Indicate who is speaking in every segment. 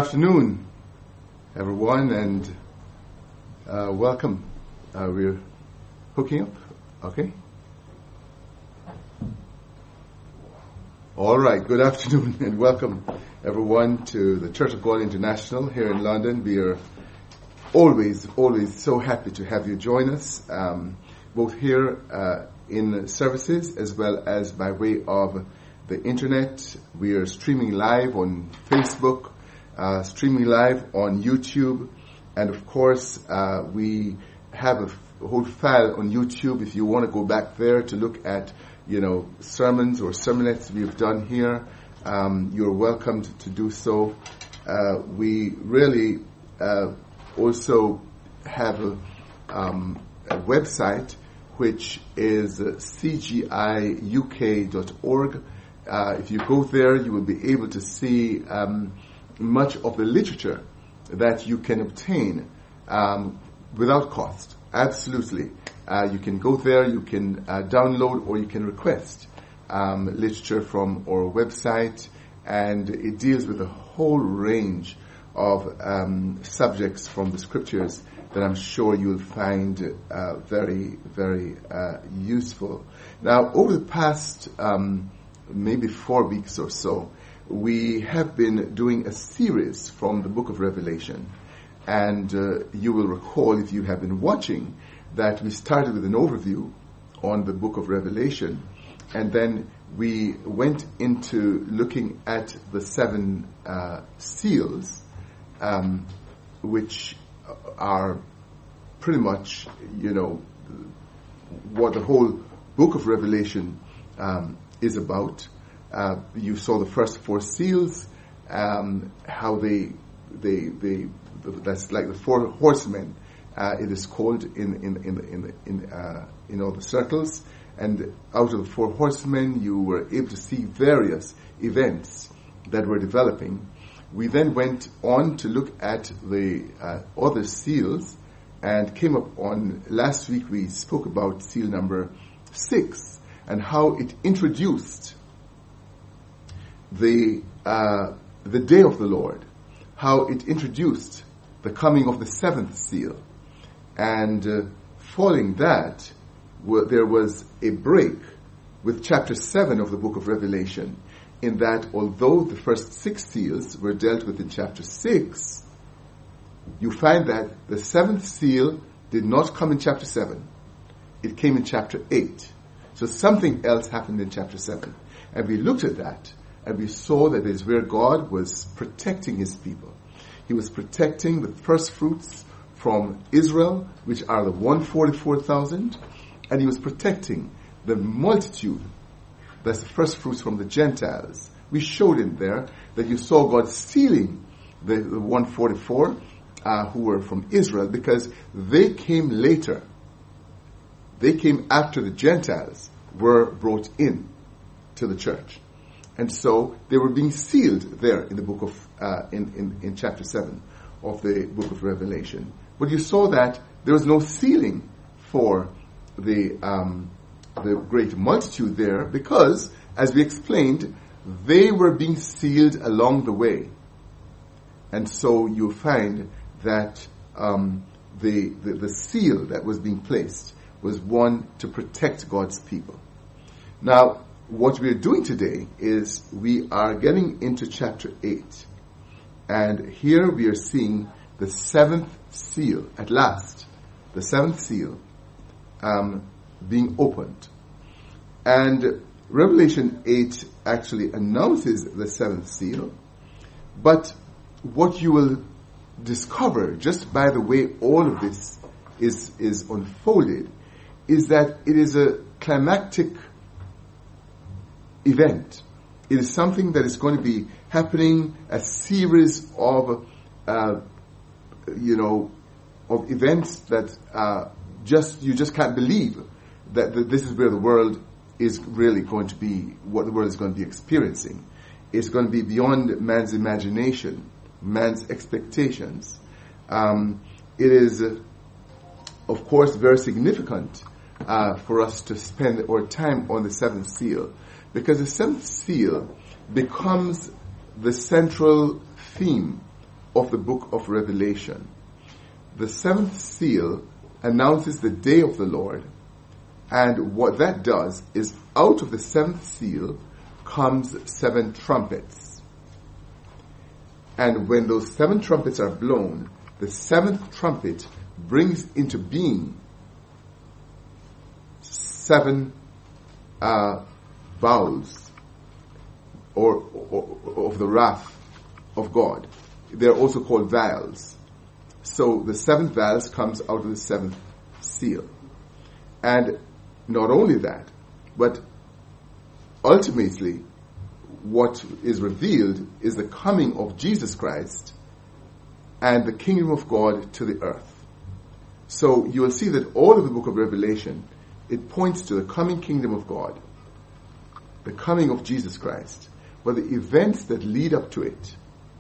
Speaker 1: afternoon, everyone, and welcome. We're hooking up, okay? All right, good afternoon and welcome, everyone, to the Church of God International here in London. We are always so happy to have you join us, both here in services as well as by way of the internet. We are streaming live on Facebook, streaming live on YouTube, and of course we have a whole file on YouTube if you want to go back there to look at, sermons or sermonettes we've done here. You're welcome to do so. We really also have a website which is cgiuk.org. If you go there, you will be able to see much of the literature that you can obtain without cost. Absolutely. You can go there, you can download or you can request literature from our website, and it deals with a whole range of subjects from the scriptures that I'm sure you'll find very, very useful. Now, over the past maybe 4 weeks or so, we have been doing a series from the book of Revelation. And you will recall, if you have been watching, that we started with an overview on the book of Revelation. And then we went into looking at the 7 seals, which are pretty much, what the whole book of Revelation is about. You saw the first 4 seals, how they that's like the 4 horsemen. It is called in all the circles. And out of the 4 horsemen, you were able to see various events that were developing. We then went on to look at the other seals, and came up on last week. We spoke about seal number 6 and how it introduced the day of the Lord, how it introduced the coming of the 7th seal. And following that, there was a break with chapter 7 of the book of Revelation, in that although the first 6 seals were dealt with in chapter 6, you find that the 7th seal did not come in chapter 7. It came in chapter 8. So something else happened in chapter 7. And we looked at that, and we saw that is where God was protecting his people. He was protecting the first fruits from Israel, which are the 144,000, and he was protecting the multitude, that's the first fruits from the Gentiles. We showed in there that you saw God sealing the 144 who were from Israel, because they came later. They came after the Gentiles were brought in to the church. And so they were being sealed there in the book of, in chapter 7 of the book of Revelation. But you saw that there was no sealing for the great multitude there, because, as we explained, they were being sealed along the way. And so you'll find that the seal that was being placed was one to protect God's people. Now, what we're doing today is we are getting into chapter 8. And here we are seeing the 7th seal, at last, the 7th seal being opened. And Revelation 8 actually announces the 7th seal. But what you will discover just by the way all of this is unfolded is that it is a climactic event. It is something that is going to be happening, a series of of events that you just can't believe that this is where the world is really going to be, what the world is going to be experiencing. It's going to be beyond man's imagination, man's expectations. It is, of course, very significant for us to spend our time on the 7th seal, because the 7th seal becomes the central theme of the book of Revelation. The seventh seal announces the day of the Lord, and what that does is out of the seventh seal comes 7 trumpets. And when those 7 trumpets are blown, the 7th trumpet brings into being 7 bowls or of the wrath of God. They're also called vials. So the 7th vials comes out of the 7th seal. And not only that, but ultimately what is revealed is the coming of Jesus Christ and the kingdom of God to the earth. So you will see that all of the book of Revelation, it points to the coming kingdom of God, the coming of Jesus Christ. But the events that lead up to it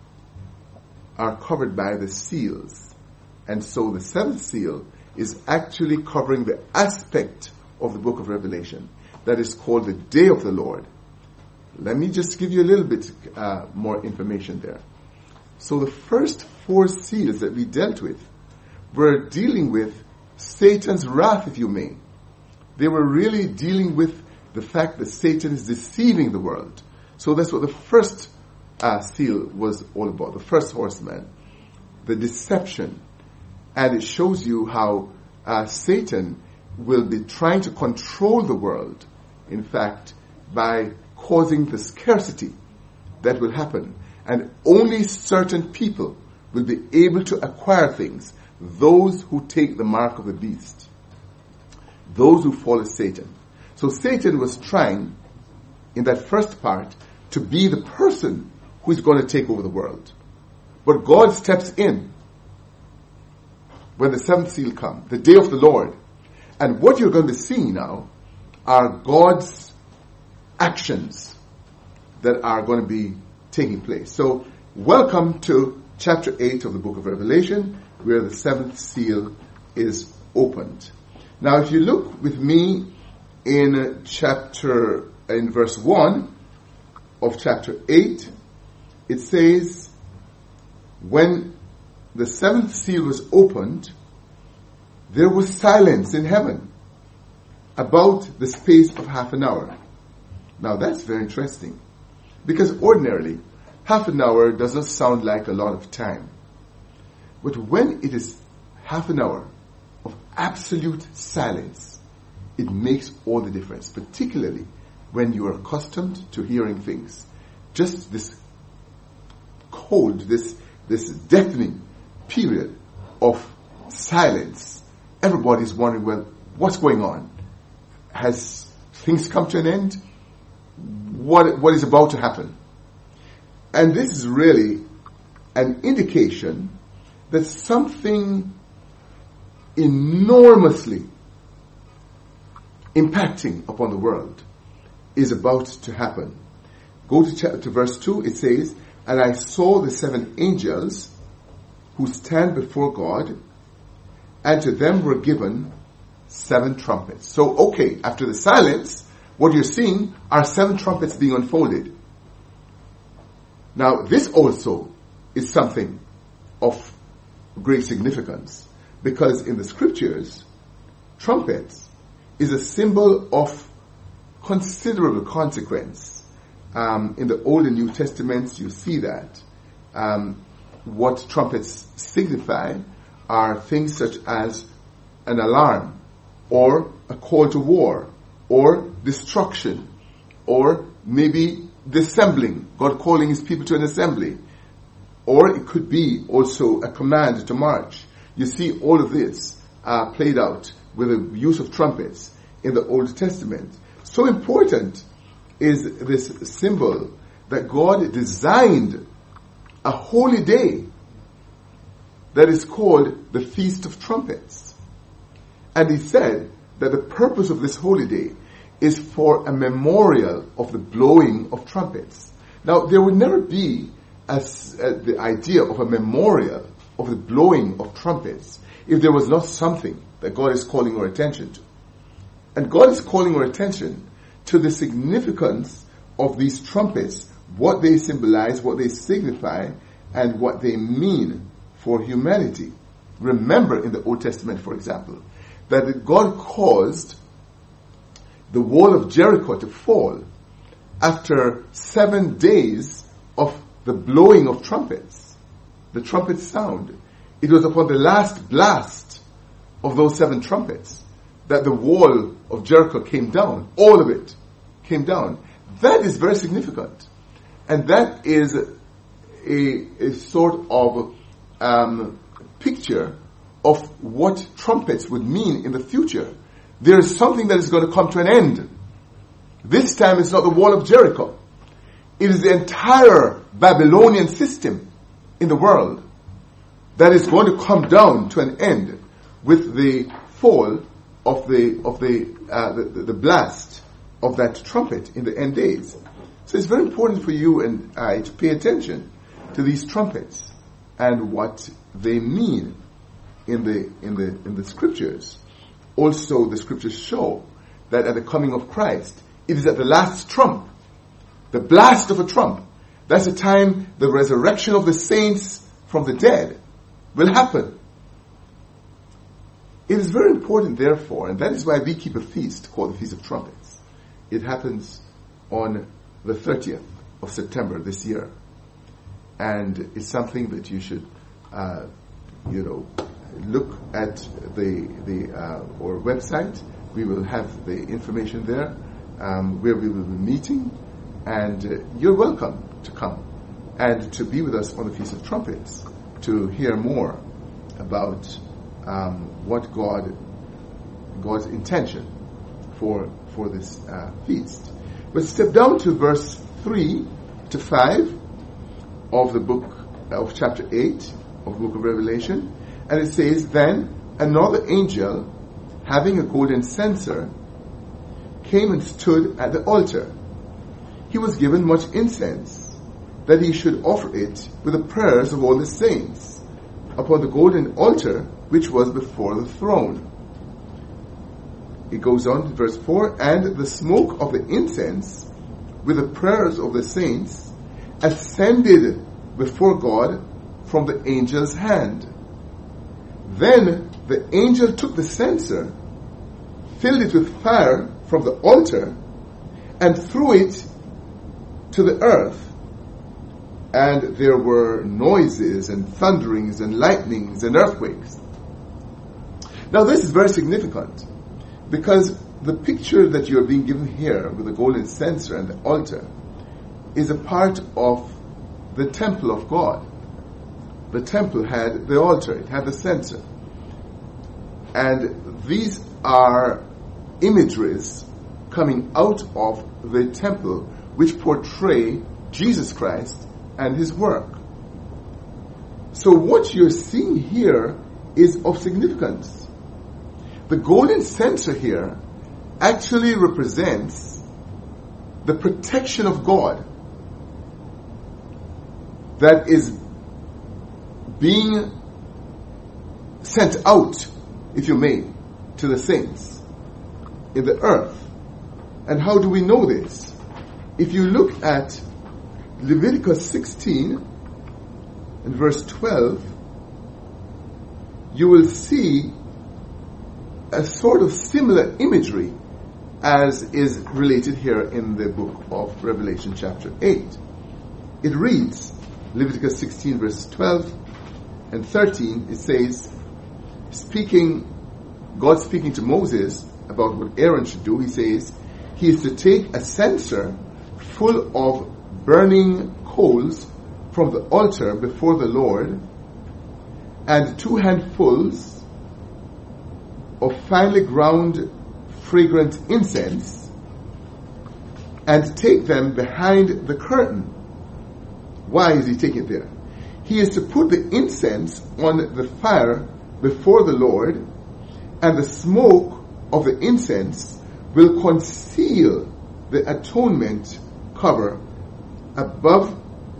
Speaker 1: are covered by the seals. And so the 7th seal is actually covering the aspect of the book of Revelation that is called the day of the Lord. Let me just give you a little bit more information there. So the first 4 seals that we dealt with were dealing with Satan's wrath, if you may. They were really dealing with the fact that Satan is deceiving the world. So that's what the first seal was all about, the first horseman, the deception. And it shows you how Satan will be trying to control the world, in fact, by causing the scarcity that will happen. And only certain people will be able to acquire things, those who take the mark of the beast, those who follow Satan. So Satan was trying, in that first part, to be the person who is going to take over the world. But God steps in when the 7th seal comes, the day of the Lord. And what you're going to see now are God's actions that are going to be taking place. So, welcome to chapter 8 of the book of Revelation, where the 7th seal is opened. Now, if you look with me in verse 1 of chapter 8, it says, when the 7th seal was opened, there was silence in heaven about the space of half an hour. Now that's very interesting, because ordinarily half an hour does not sound like a lot of time. But when it is half an hour of absolute silence, it makes all the difference, particularly when you are accustomed to hearing things. Just this cold, this deafening period of silence. Everybody's wondering, well, what's going on? Has things come to an end? What is about to happen? And this is really an indication that something enormously impacting upon the world is about to happen. Go to verse 2, it says, and I saw the 7 angels who stand before God, and to them were given 7 trumpets. So, okay, after the silence, what you're seeing are 7 trumpets being unfolded. Now, this also is something of great significance, because in the scriptures, trumpets is a symbol of considerable consequence. In the Old and New Testaments, you see that. What trumpets signify are things such as an alarm, or a call to war, or destruction, or maybe the assembling, God calling his people to an assembly, or it could be also a command to march. You see all of this played out with the use of trumpets in the Old Testament. So important is this symbol that God designed a holy day that is called the Feast of Trumpets. And he said that the purpose of this holy day is for a memorial of the blowing of trumpets. Now, there would never be the idea of a memorial of the blowing of trumpets if there was not something that God is calling our attention to. And God is calling our attention to the significance of these trumpets, what they symbolize, what they signify, and what they mean for humanity. Remember in the Old Testament, for example, that God caused the wall of Jericho to fall after 7 days of the blowing of trumpets. The trumpet sound. It was upon the last blast of those 7 trumpets that the wall of Jericho came down. All of it came down. That is very significant. And that is a sort of picture of what trumpets would mean in the future. There is something that is going to come to an end. This time it's not the wall of Jericho. It is the entire Babylonian system in the world that is going to come down to an end with the fall of the blast of that trumpet in the end days. So it's very important for you and I to pay attention to these trumpets and what they mean in the scriptures. Also, the scriptures show that at the coming of Christ, it is at the last trump, the blast of a trump. That's the time the resurrection of the saints from the dead will happen. It is very important, therefore, and that is why we keep a feast called the Feast of Trumpets. It happens on the 30th of September this year. And it's something that you should, look at our website. We will have the information there where we will be meeting. And you're welcome to come and to be with us on the Feast of Trumpets to hear more about what God's intention for this feast. But step down to verse 3 to 5 of the book of chapter 8 of the book of Revelation, and it says, "Then another angel, having a golden censer, came and stood at the altar. He was given much incense, that he should offer it with the prayers of all the saints upon the golden altar which was before the throne." It goes on to verse 4, "And the smoke of the incense with the prayers of the saints ascended before God from the angel's hand. Then the angel took the censer, filled it with fire from the altar, and threw it to the earth. And there were noises and thunderings and lightnings and earthquakes." Now this is very significant, because the picture that you are being given here with the golden censer and the altar is a part of the temple of God. The temple had the altar, it had the censer. And these are imageries coming out of the temple which portray Jesus Christ and his work. So what you're seeing here is of significance. The golden censer here actually represents the protection of God that is being sent out, if you may, to the saints in the earth. And how do we know this? If you look at Leviticus 16 and verse 12, you will see a sort of similar imagery as is related here in the book of Revelation chapter 8. It reads, Leviticus 16 verse 12 and 13, it says, God speaking to Moses about what Aaron should do, he says, he is to take a censer full of burning coals from the altar before the Lord, and 2 handfuls of finely ground fragrant incense, and take them behind the curtain. Why is he taking it there? He is to put the incense on the fire before the Lord, and the smoke of the incense will conceal the atonement cover above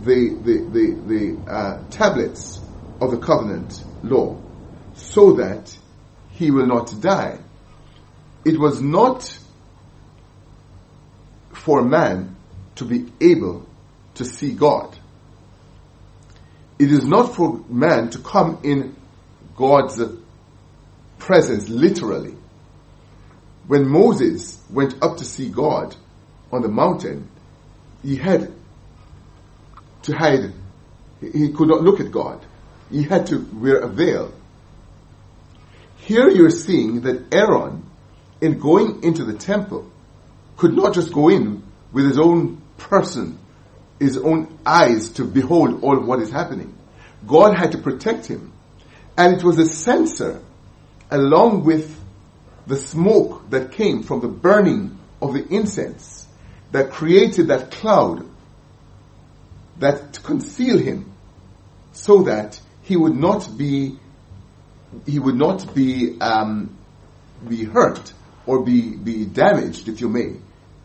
Speaker 1: the tablets of the covenant law, so that he will not die. It was not for man to be able to see God. it is not for man to come in God's presence literally. When Moses went up to see God on the mountain, he had to hide. He could not look at God. He had to wear a veil. Here you're seeing that Aaron, in going into the temple, could not just go in with his own person, his own eyes to behold all of what is happening. God had to protect him. And it was a censer, along with the smoke that came from the burning of the incense, that created that cloud that to conceal him, so that he would not be hurt or be damaged, if you may,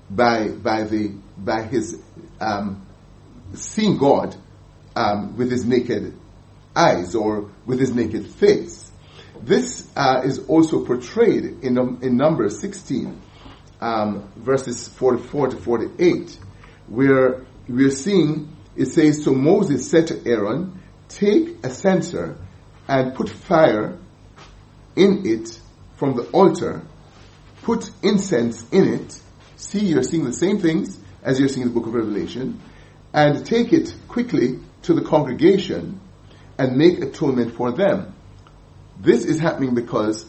Speaker 1: by his seeing God with his naked eyes or with his naked face. This is also portrayed in Numbers 16, verses 44 to 48, where we are seeing, it says, "So Moses said to Aaron, take a censer and put fire in it from the altar, put incense in it." See, you're seeing the same things as you're seeing in the book of Revelation. "And take it quickly to the congregation and make atonement for them." This is happening because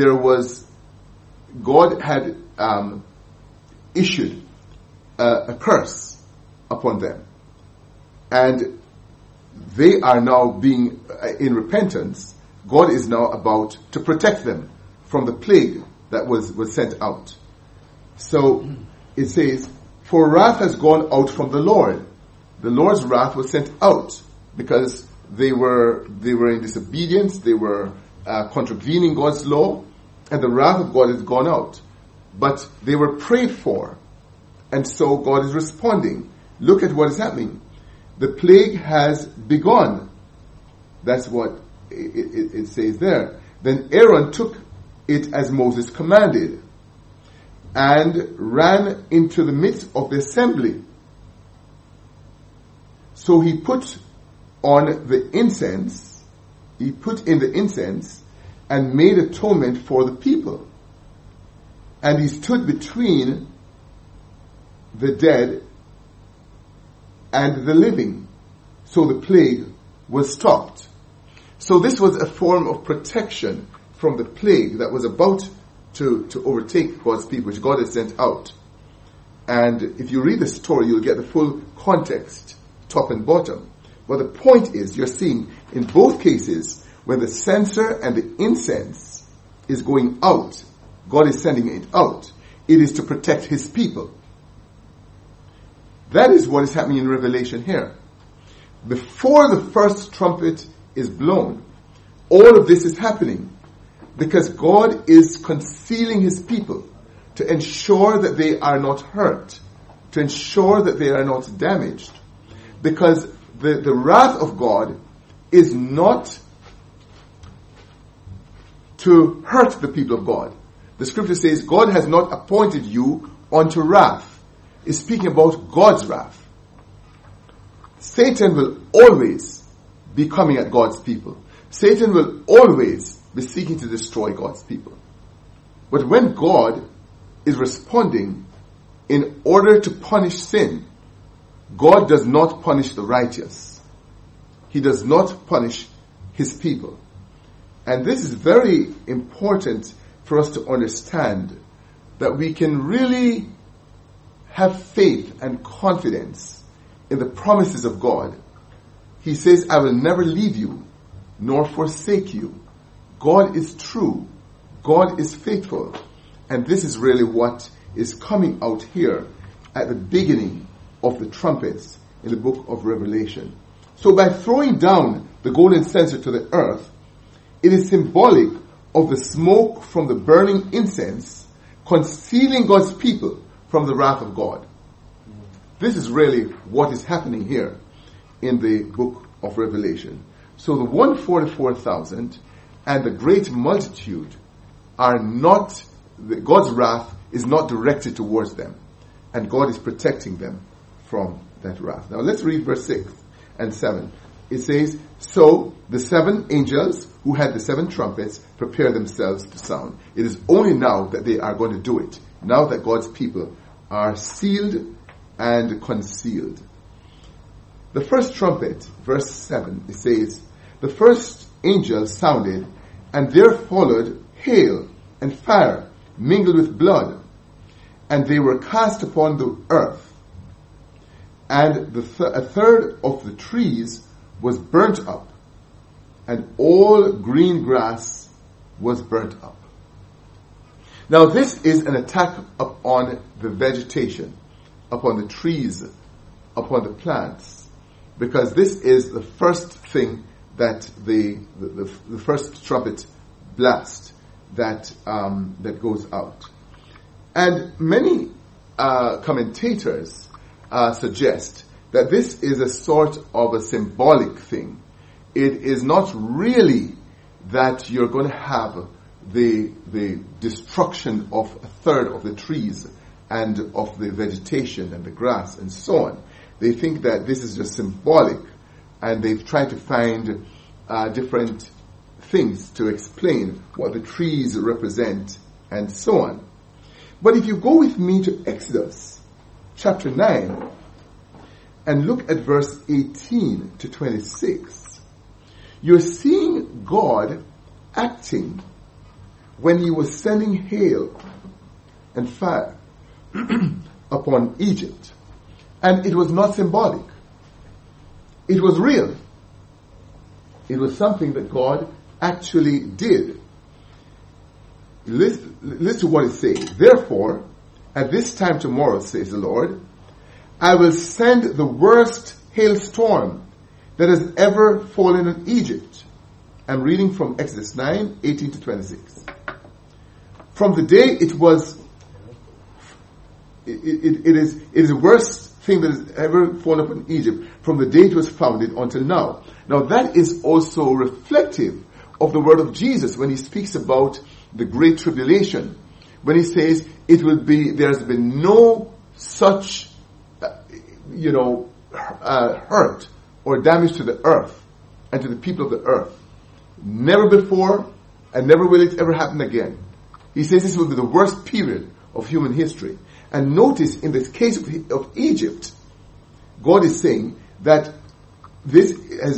Speaker 1: God had issued a curse upon them. And they are now being, in repentance, God is now about to protect them from the plague that was sent out. So it says, "For wrath has gone out from the Lord." The Lord's wrath was sent out because they were in disobedience, they were contravening God's law, and the wrath of God has gone out. But they were prayed for, and so God is responding. Look at what is happening. The plague has begun. That's what it says there. "Then Aaron took it as Moses commanded, and ran into the midst of the assembly. So he put in the incense, and made atonement for the people. And he stood between the dead and the living. So the plague was stopped." So this was a form of protection from the plague that was about to overtake God's people, which God has sent out. And if you read the story, you'll get the full context, top and bottom. But the point is, you're seeing in both cases, when the censer and the incense is going out, God is sending it out. It is to protect his people. That is what is happening in Revelation here. Before the first trumpet is blown, all of this is happening because God is concealing his people to ensure that they are not hurt, to ensure that they are not damaged. Because the wrath of God is not to hurt the people of God. The scripture says God has not appointed you unto wrath. It's speaking about God's wrath. Satan will always be coming at God's people. Satan will always be seeking to destroy God's people. But when God is responding in order to punish sin, God does not punish the righteous. He does not punish his people. And this is very important for us to understand, that we can really have faith and confidence in the promises of God. He says, "I will never leave you nor forsake you." God is true. God is faithful. And this is really what is coming out here at the beginning of the trumpets in the book of Revelation. So by throwing down the golden censer to the earth, it is symbolic of the smoke from the burning incense concealing God's people from the wrath of God. This is really what is happening here in the book of Revelation. So the 144,000 and the great multitude are not, God's wrath is not directed towards them, and God is protecting them from that wrath. Now let's read verse 6 and 7. it says, so the 7 angels who had the 7 trumpets prepare themselves to sound. It is only now that they are going to do it. Now that God's people are sealed and concealed. The first trumpet, verse 7, it says, the first angel sounded, and there followed hail and fire mingled with blood, and they were cast upon the earth. And a third of the trees was burnt up, and all green grass was burnt up. Now this is an attack upon the vegetation, upon the trees, upon the plants, because this is the first thing that the first trumpet blast that goes out. And many commentators suggest that this is a sort of a symbolic thing. It is not really that you're going to have the destruction of a third of the trees and of the vegetation and the grass and so on. They think that this is just symbolic, and they've tried to find different things to explain what the trees represent and so on. But if you go with me to Exodus chapter 9 and look at verse 18 to 26, you're seeing God acting when he was sending hail and fire upon Egypt. And it was not symbolic. It was real. It was something that God actually did. Listen to what it says. Therefore, at this time tomorrow, says the Lord, I will send the worst hailstorm that has ever fallen on Egypt. I'm reading from Exodus 9, 18 to 26. From the day it is the worst thing that has ever fallen upon Egypt, from the day it was founded until now. Now that is also reflective of the word of Jesus when he speaks about the great tribulation. When he says there's been no such, hurt or damage to the earth and to the people of the earth. Never before, and never will it ever happen again. He says this will be the worst period of human history. And notice in this case of Egypt, God is saying that this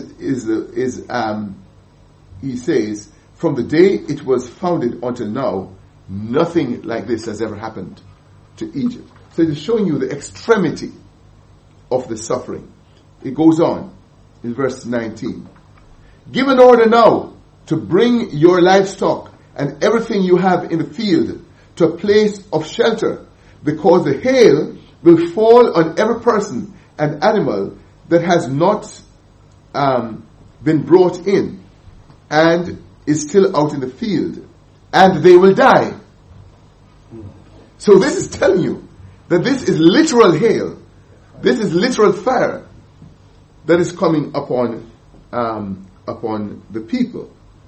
Speaker 1: he says, from the day it was founded until now, nothing like this has ever happened to Egypt. So it is showing you the extremity of the suffering. It goes on in verse 19. Give an order now to bring your livestock and everything you have in the field to a place of shelter, because the hail will fall on every person and animal that has not been brought in and is still out in the field, and they will die. So this is telling you that this is literal hail. This is literal fire that is coming upon the people.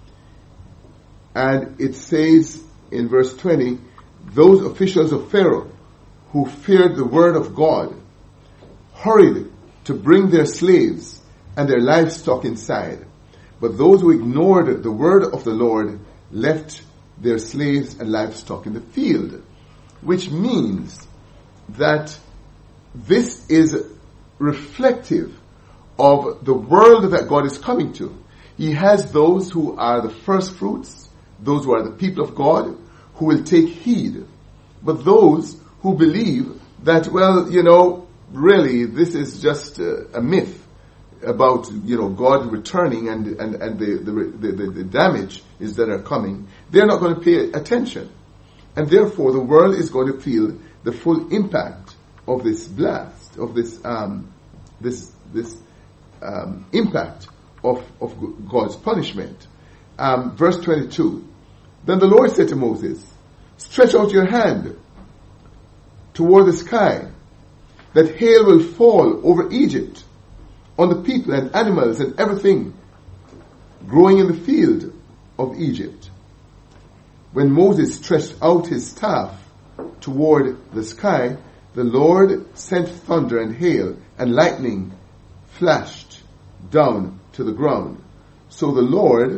Speaker 1: And it says in verse 20, those officials of Pharaoh who feared the word of God hurried to bring their slaves and their livestock inside. But those who ignored the word of the Lord left their slaves and livestock in the field. Which means that this is reflective of the world that God is coming to. He has those who are the first fruits, those who are the people of God, who will take heed. But those who believe that, really this is just a myth about, God returning and the damages that are coming, they're not going to pay attention. And therefore the world is going to feel the full impact of this blast, of this impact of God's punishment. Verse 22. Then the Lord said to Moses, stretch out your hand toward the sky, that hail will fall over Egypt, on the people and animals and everything growing in the field of Egypt. When Moses stretched out his staff toward the sky, the Lord sent thunder and hail, and lightning flashed down to the ground. So the Lord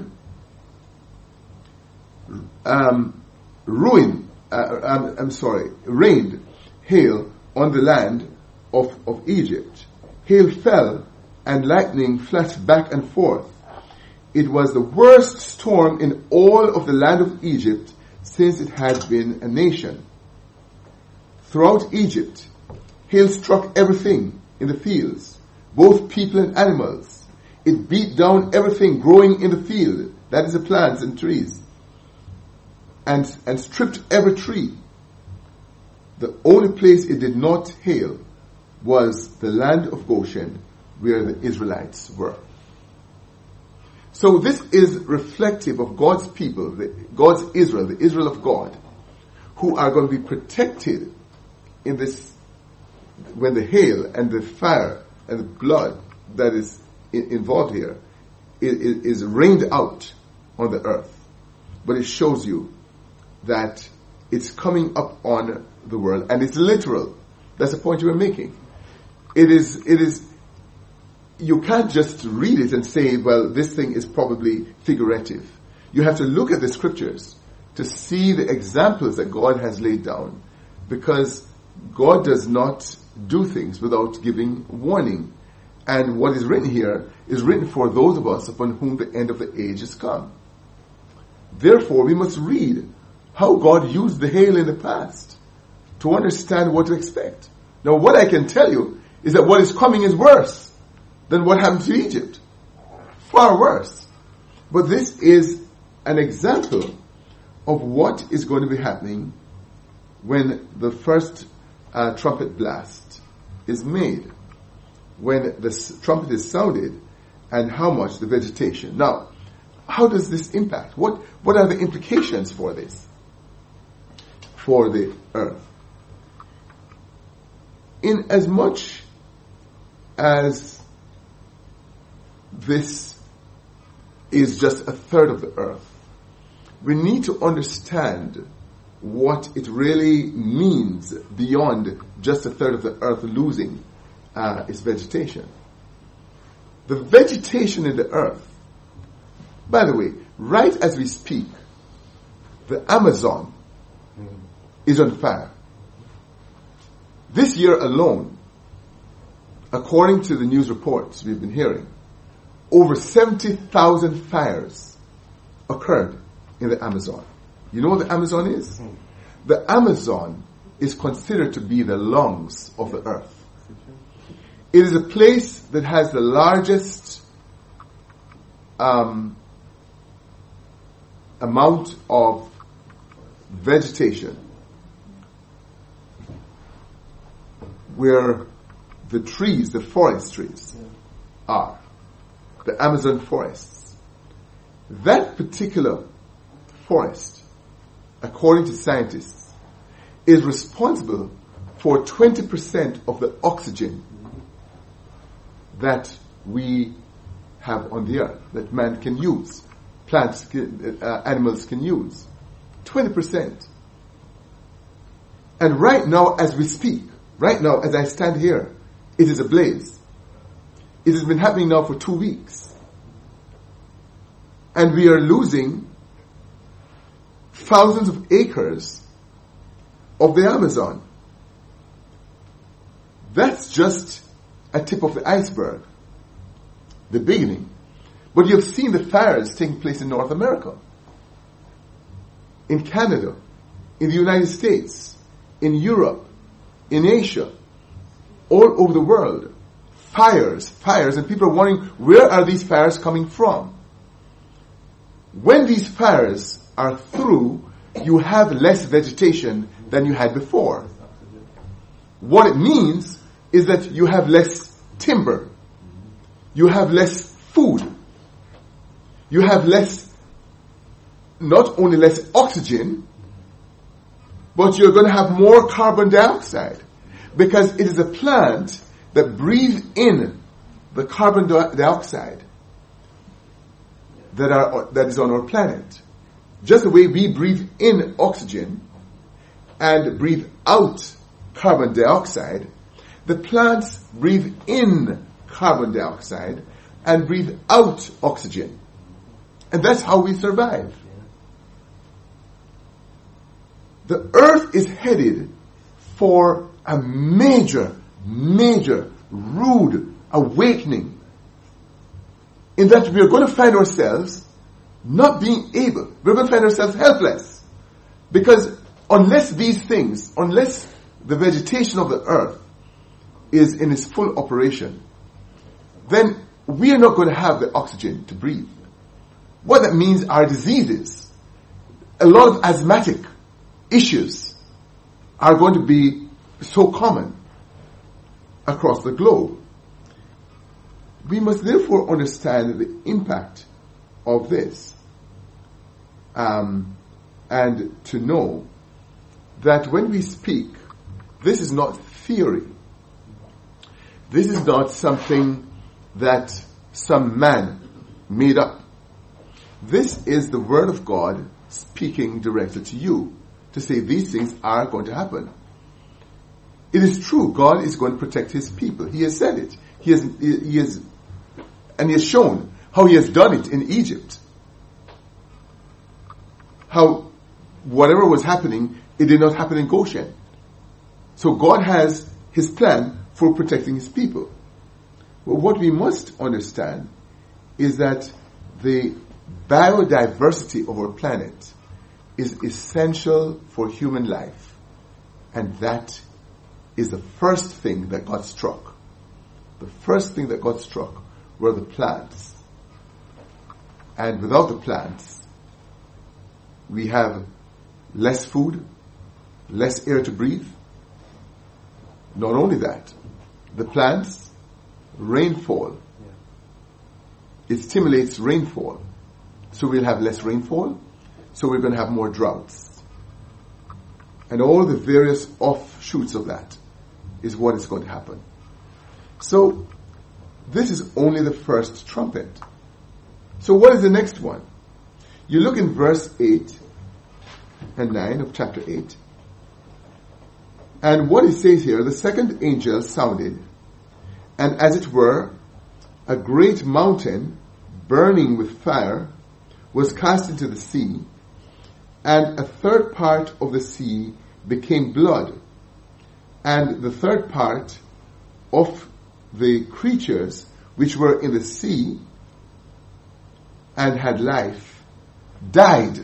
Speaker 1: rained hail on the land of Egypt. Hail fell and lightning flashed back and forth. It was the worst storm in all of the land of Egypt since it had been a nation. Throughout Egypt, hail struck everything in the fields, both people and animals. It beat down everything growing in the field, that is the plants and trees, and stripped every tree. The only place it did not hail was the land of Goshen, where the Israelites were. So this is reflective of God's people, God's Israel, the Israel of God, who are going to be protected in this, when the hail and the fire and the blood that is involved here is rained out on the earth. But it shows you that it's coming up on the world, and it's literal. That's the point you were making. It is. You can't just read it and say, well, this thing is probably figurative. You have to look at the scriptures to see the examples that God has laid down, because God does not do things without giving warning. And what is written here is written for those of us upon whom the end of the age has come. Therefore, we must read how God used the hail in the past to understand what to expect. Now, what I can tell you is that what is coming is worse than what happened to Egypt. Far worse. But this is an example of what is going to be happening when the first trumpet blast is made. When the trumpet is sounded, and how much the vegetation. Now, how does this impact? What are the implications for this? For the earth? In as much as this is just a third of the earth, we need to understand what it really means beyond just a third of the earth losing its vegetation. The vegetation in the earth, by the way, right as we speak, the Amazon is on fire. This year alone, according to the news reports we've been hearing, over 70,000 fires occurred in the Amazon. You know what the Amazon is? The Amazon is considered to be the lungs of the earth. It is a place that has the largest amount of vegetation, where the trees, the forest trees, are. The Amazon forests. That particular forest, according to scientists, is responsible for 20% of the oxygen that we have on the earth, that man can use, plants, animals can use. 20%. And right now, as we speak, right now, as I stand here, it is ablaze. It has been happening now for 2 weeks. And we are losing thousands of acres of the Amazon. That's just a tip of the iceberg, the beginning. But you've seen the fires taking place in North America, in Canada, in the United States, in Europe, in Asia, all over the world. Fires, and people are wondering, where are these fires coming from? When these fires are through, you have less vegetation than you had before. What it means is that you have less timber. You have less food. You have less, not only less oxygen, but you're going to have more carbon dioxide, because it is a plant that breathes in the carbon dioxide that is on our planet. Just the way we breathe in oxygen and breathe out carbon dioxide, the plants breathe in carbon dioxide and breathe out oxygen. And that's how we survive. The earth is headed for a major, rude awakening, in that we are going to find ourselves not being able, we're going to find ourselves helpless. Because unless the vegetation of the earth is in its full operation, then we are not going to have the oxygen to breathe. What that means are diseases. A lot of asthmatic issues are going to be so common across the globe. We must therefore understand the impact of this, and to know that when we speak, this is not theory. This is not something that some man made up. This is the Word of God speaking directly to you to say these things are going to happen. It is true, God is going to protect His people. He has said it. He has shown how He has done it in Egypt. How whatever was happening, it did not happen in Goshen. So God has His plan for protecting His people. But what we must understand is that the biodiversity of our planet is essential for human life. And that is the first thing that God struck. The first thing that God struck were the plants. And without the plants, we have less food, less air to breathe. Not only that, the plants, rainfall. It stimulates rainfall. So we'll have less rainfall, so we're going to have more droughts. And all the various offshoots of that is what is going to happen. So, this is only the first trumpet. So what is the next one? You look in verse 8 and 9 of chapter 8. And what it says here, the second angel sounded, and as it were, a great mountain burning with fire was cast into the sea, and a third part of the sea became blood, and the third part of the creatures which were in the sea and had life died,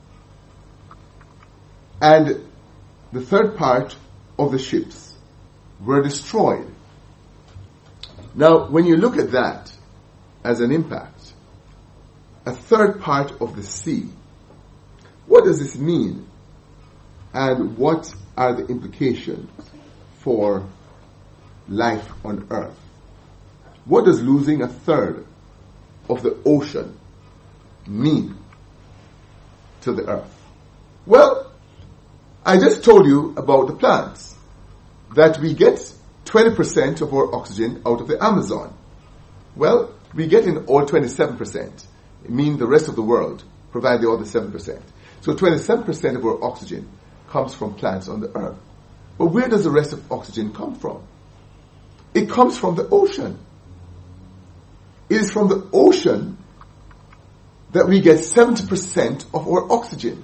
Speaker 1: and the third part of the ships were destroyed. Now, when you look at that as an impact, a third part of the sea, what does this mean? And what are the implications for life on earth? What does losing a third of the ocean mean to the earth? Well, I just told you about the plants, that we get 20% of our oxygen out of the Amazon. Well, we get in all 27%. It means the rest of the world provide the other 7%. So 27% of our oxygen comes from plants on the earth. But where does the rest of oxygen come from? It comes from the ocean. It is from the ocean that we get 70% of our oxygen.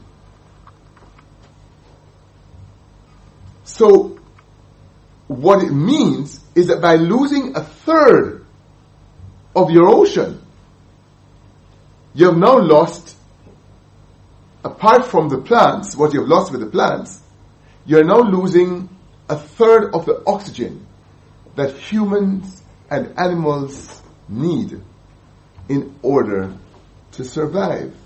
Speaker 1: So, what it means is that by losing a third of your ocean, you have now lost, apart from the plants, what you have lost with the plants, you are now losing a third of the oxygen that humans and animals need in order to survive.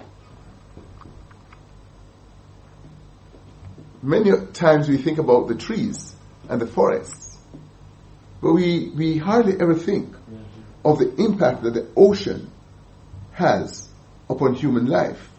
Speaker 1: Many times we think about the trees and the forests, but we hardly ever think of the impact that the ocean has upon human life.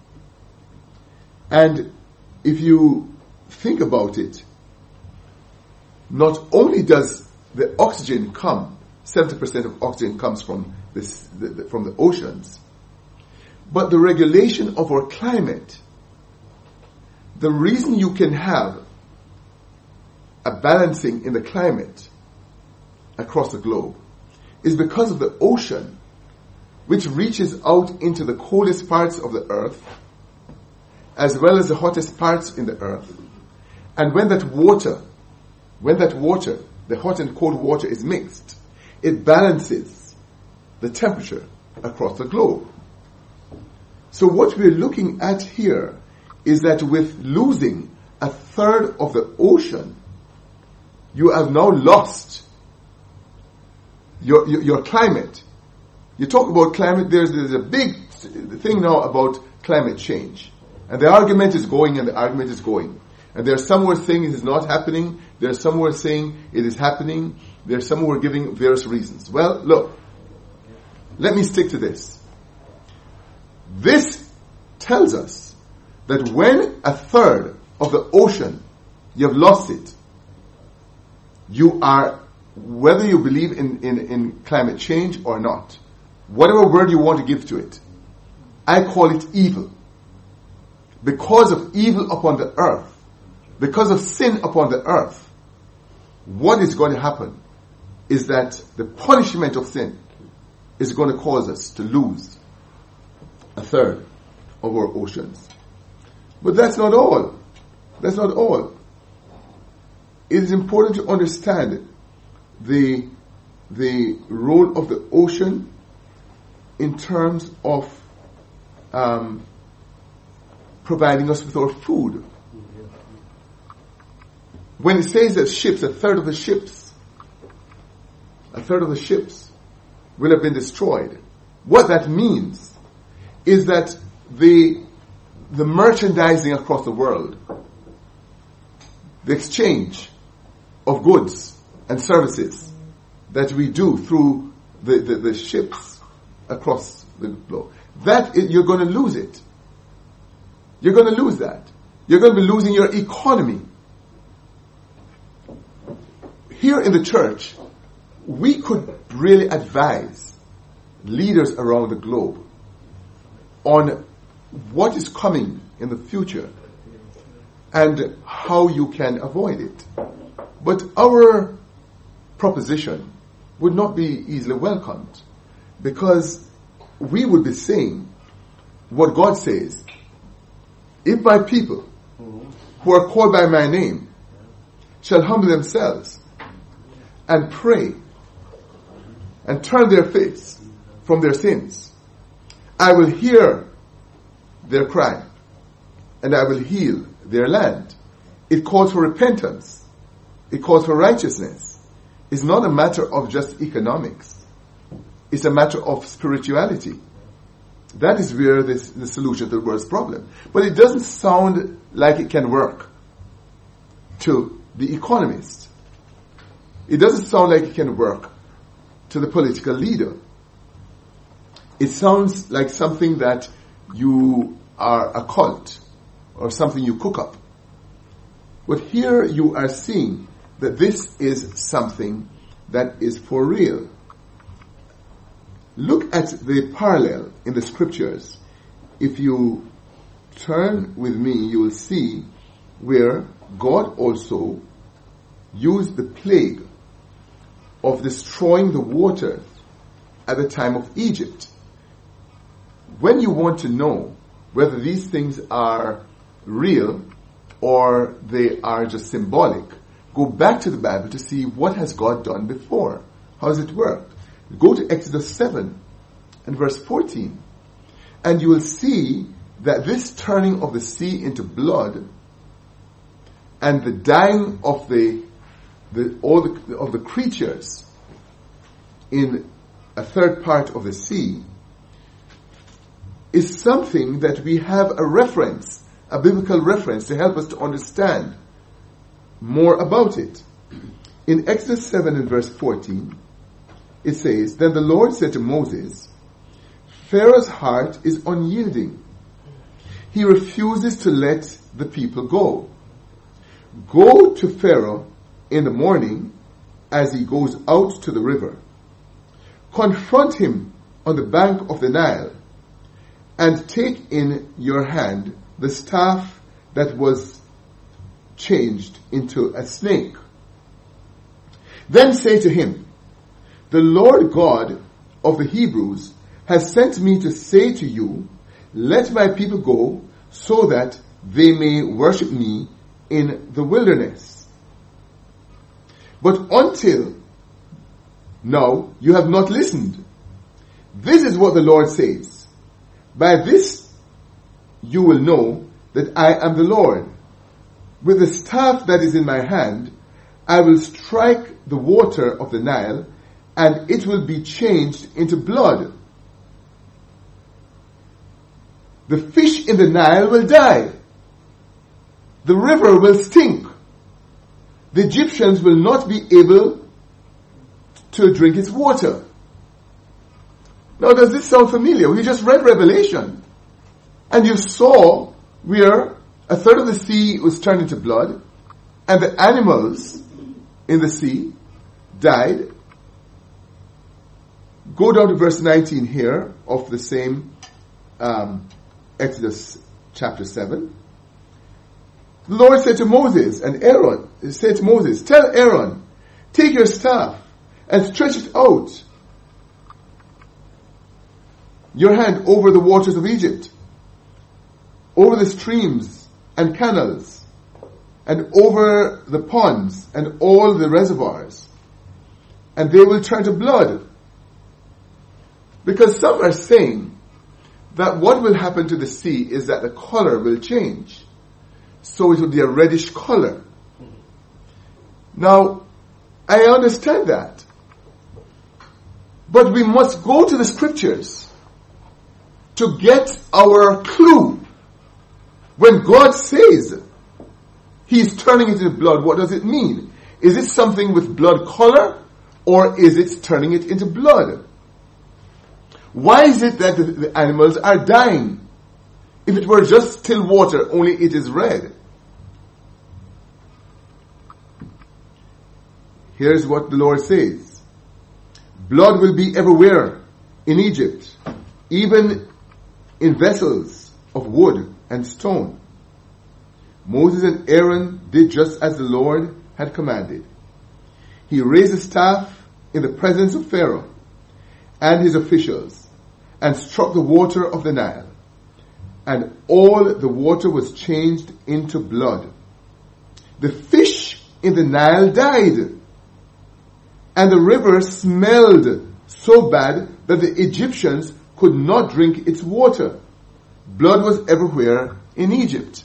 Speaker 1: And if you think about it, not only does the oxygen come, 70% of oxygen comes from from the oceans, but the regulation of our climate, the reason you can have a balancing in the climate across the globe is because of the ocean which reaches out into the coldest parts of the earth, as well as the hottest parts in the earth. And when that water, the hot and cold water is mixed, it balances the temperature across the globe. So what we're looking at here is that with losing a third of the ocean, you have now lost your climate. You talk about climate, there's a big thing now about climate change. And the argument is going and the argument is going. And there's some who are saying it is not happening. There's some who are saying it is happening. There's some who are giving various reasons. Well, look, let me stick to this. This tells us that when a third of the ocean, you have lost it, you are, whether you believe in climate change or not, whatever word you want to give to it, I call it evil. Because of evil upon the earth, because of sin upon the earth, what is going to happen is that the punishment of sin is going to cause us to lose a third of our oceans. But that's not all. That's not all. It is important to understand the role of the ocean in terms of providing us with our food. When it says that ships, a third of the ships will have been destroyed, what that means is that the merchandising across the world, the exchange of goods and services that we do through the ships across the globe, you're going to lose it. You're going to lose that. You're going to be losing your economy. Here in the church, we could really advise leaders around the globe on what is coming in the future and how you can avoid it. But our proposition would not be easily welcomed, because we would be saying what God says: if my people who are called by my name shall humble themselves and pray and turn their face from their sins, I will hear their cry and I will heal their land. It calls for repentance. It calls for righteousness. It's not a matter of just economics. It's a matter of spirituality. That is where the solution to the world's problem. But it doesn't sound like it can work to the economist. It doesn't sound like it can work to the political leader. It sounds like something that you are a cult or something you cook up. But here you are seeing that this is something that is for real. Look at the parallel in the scriptures. If you turn with me, you will see where God also used the plague of destroying the water at the time of Egypt. When you want to know whether these things are real or they are just symbolic, go back to the Bible to see what has God done before. How has it worked? Go to Exodus 7 and verse 14, and you will see that this turning of the sea into blood and the dying of all the creatures in a third part of the sea is something that we have a reference, a biblical reference, to help us to understand more about it. In Exodus 7 and verse 14, it says, "Then the Lord said to Moses, Pharaoh's heart is unyielding. He refuses to let the people go. Go to Pharaoh in the morning as he goes out to the river. Confront him on the bank of the Nile, and take in your hand the staff that was changed into a snake. Then say to him, the Lord God of the Hebrews has sent me to say to you, let my people go so that they may worship me in the wilderness. But until now you have not listened. This is what the Lord says. By this you will know that I am the Lord. With the staff that is in my hand, I will strike the water of the Nile, and it will be changed into blood. The fish in the Nile will die. The river will stink. The Egyptians will not be able to drink its water. Now, does this sound familiar? We just read Revelation, and you saw where a third of the sea was turned into blood, and the animals in the sea died. Go down to verse 19 here of the same Exodus chapter 7. The Lord said to Moses and Aaron, he said to Moses, tell Aaron, take your staff and stretch it out your hand over the waters of Egypt, over the streams and canals, and over the ponds and all the reservoirs, and they will turn to blood. Because some are saying that what will happen to the sea is that the color will change. So it will be a reddish color. Now, I understand that. But we must go to the scriptures to get our clue. When God says He's turning it into blood, what does it mean? Is it something with blood color, or is it turning it into blood? Why is it that the animals are dying? If it were just still water, only it is red. Here's what the Lord says. Blood will be everywhere in Egypt, even in vessels of wood and stone. Moses and Aaron did just as the Lord had commanded. He raised a staff in the presence of Pharaoh and his officials and struck the water of the Nile, and all the water was changed into blood. The fish in the Nile died, and the river smelled so bad that the Egyptians could not drink its water. Blood was everywhere in Egypt.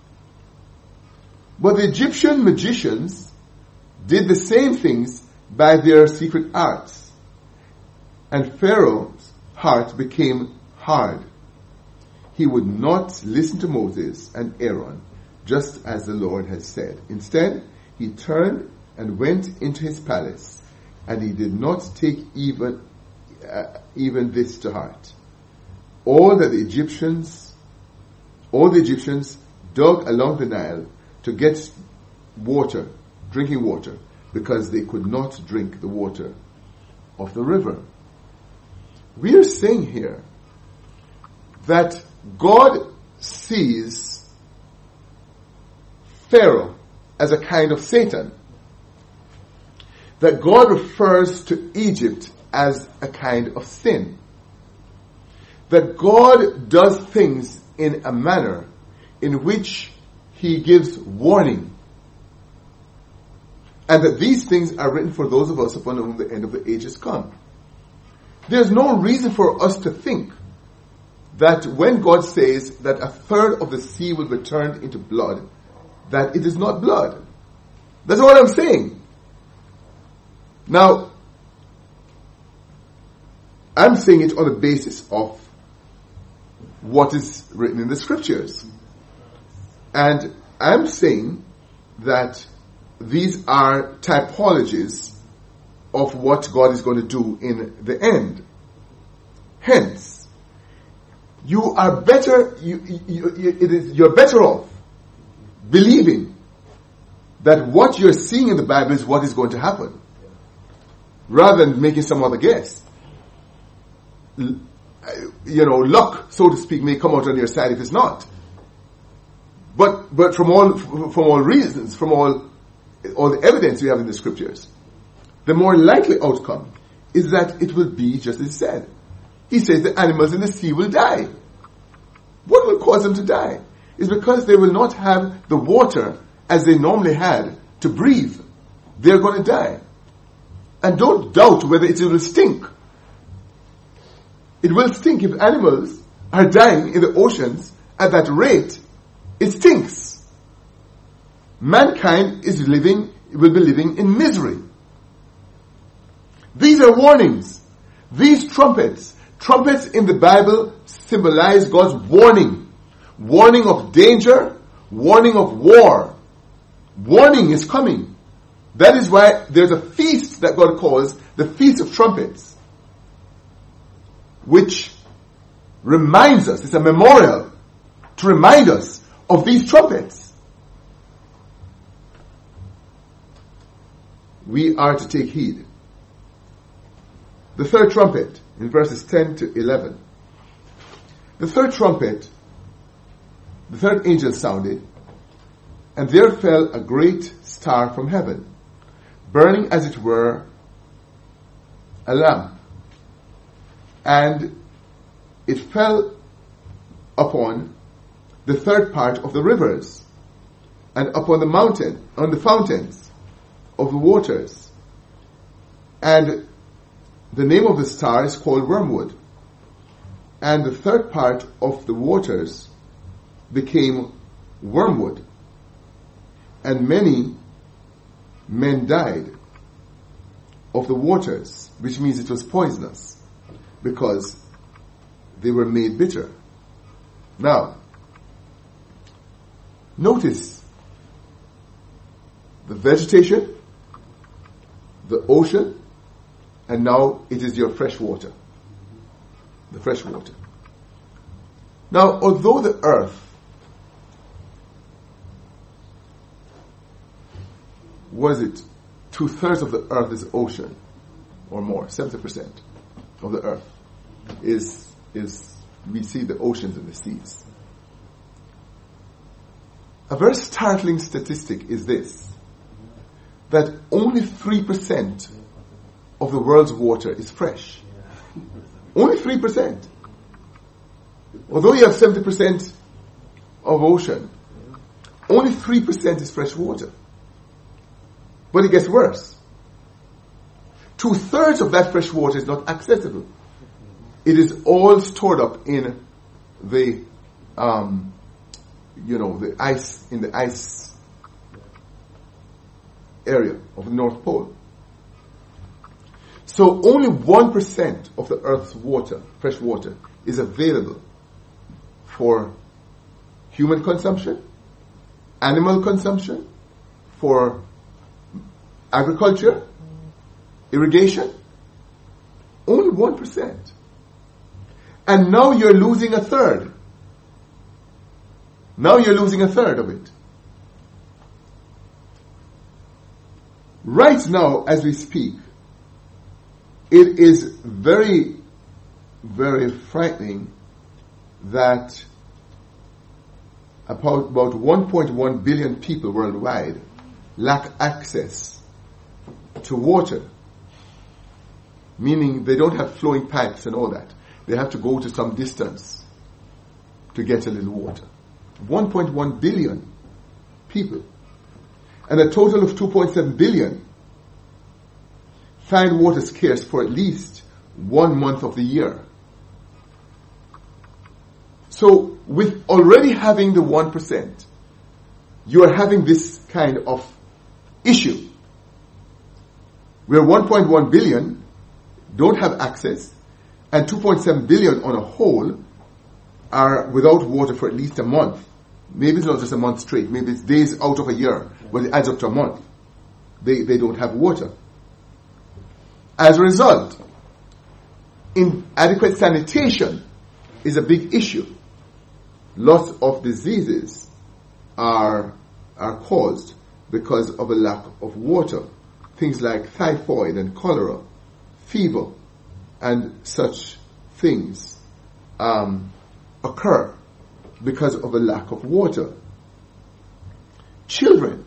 Speaker 1: But the Egyptian magicians did the same things by their secret arts, and Pharaoh's heart became hard. He would not listen to Moses and Aaron, just as the Lord had said. Instead, he turned and went into his palace, and he did not take even this to heart. All the Egyptians dug along the Nile to get water, drinking water, because they could not drink the water of the river. We are saying here that God sees Pharaoh as a kind of Satan. That God refers to Egypt as a kind of sin. That God does things in a manner in which He gives warning. And that these things are written for those of us upon whom the end of the age has come. There's no reason for us to think that when God says that a third of the sea will be turned into blood, that it is not blood. That's what I'm saying. Now, I'm saying it on the basis of what is written in the scriptures. And I'm saying that these are typologies of what God is going to do in the end. Hence, you are better, you're better off believing that what you're seeing in the Bible is what is going to happen, rather than making some other guess. Luck, so to speak, may come out on your side if it's not. But from all reasons, from all the evidence we have in the scriptures, the more likely outcome is that it will be just as it said. he says the animals in the sea will die. What will cause them to die? It's because they will not have the water as they normally had to breathe. They're going to die. And don't doubt whether it will stink. It will stink if animals are dying in the oceans at that rate. It stinks. Mankind will be living in misery. These are warnings. These trumpets in the Bible symbolize God's warning. Warning of danger, warning of war. Warning is coming. That is why there's a feast that God calls the Feast of Trumpets, which reminds us, it's a memorial to remind us of these trumpets. We are to take heed. The third trumpet, in verses 10 to 11. The third trumpet, the third angel sounded, and there fell a great star from heaven, burning as it were a lamp. And it fell upon the third part of the rivers, and upon the fountains of the waters. And the name of the star is called Wormwood. And the third part of the waters became wormwood. And many men died of the waters, which means it was poisonous, because they were made bitter. Now, notice the vegetation, the ocean, and now it is your fresh water. The fresh water. Now, although the earth was it 2/3 of the earth is ocean or more, 70% of the earth is we see the oceans and the seas. A very startling statistic is this, that only 3% of the world's water is fresh. Only 3%. Although you have 70% of ocean, only 3% is fresh water. But it gets worse. 2/3 of that fresh water is not accessible. It is all stored up in the ice, in the ice area of the North Pole. So only 1% of the earth's water, fresh water, is available for human consumption, animal consumption, for agriculture, irrigation. Only 1%. And now you're losing a third. Now you're losing a third of it. Right now, as we speak, it is very, very frightening that about 1.1 billion people worldwide lack access to water. Meaning they don't have flowing pipes and all that. They have to go to some distance to get a little water. 1.1 billion people. And a total of 2.7 billion find water scarce for at least 1 month of the year. So with already having the 1%, you are having this kind of issue where 1.1 billion don't have access and 2.7 billion on a whole are without water for at least a month. Maybe it's not just a month straight, maybe it's days out of a year, but it adds up to a month. They don't have water. As a result, inadequate sanitation is a big issue. Lots of diseases are caused because of a lack of water. Things like typhoid and cholera, fever, and such things occur because of a lack of water. Children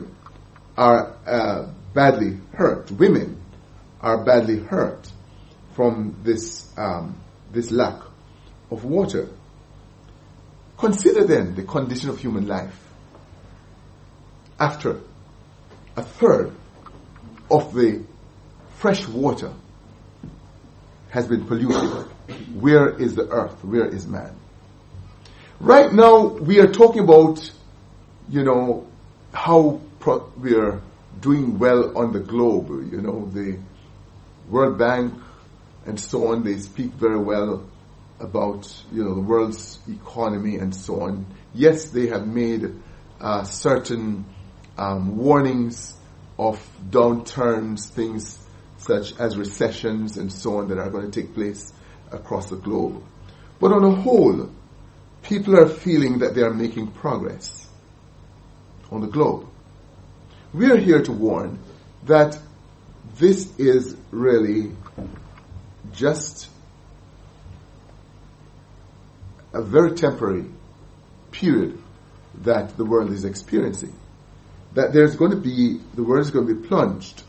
Speaker 1: are badly hurt. Women are badly hurt from this lack of water. Consider then the condition of human life after a third of the fresh water has been polluted. Where is the earth? Where is man? Right now, we are talking about, how we are doing well on the globe. The World Bank and so on, they speak very well about, the world's economy and so on. Yes, they have made certain warnings of downturns, things such as recessions and so on that are going to take place across the globe. But on a whole, people are feeling that they are making progress on the globe. We are here to warn that this is really just a very temporary period that the world is experiencing. That the world is going to be plunged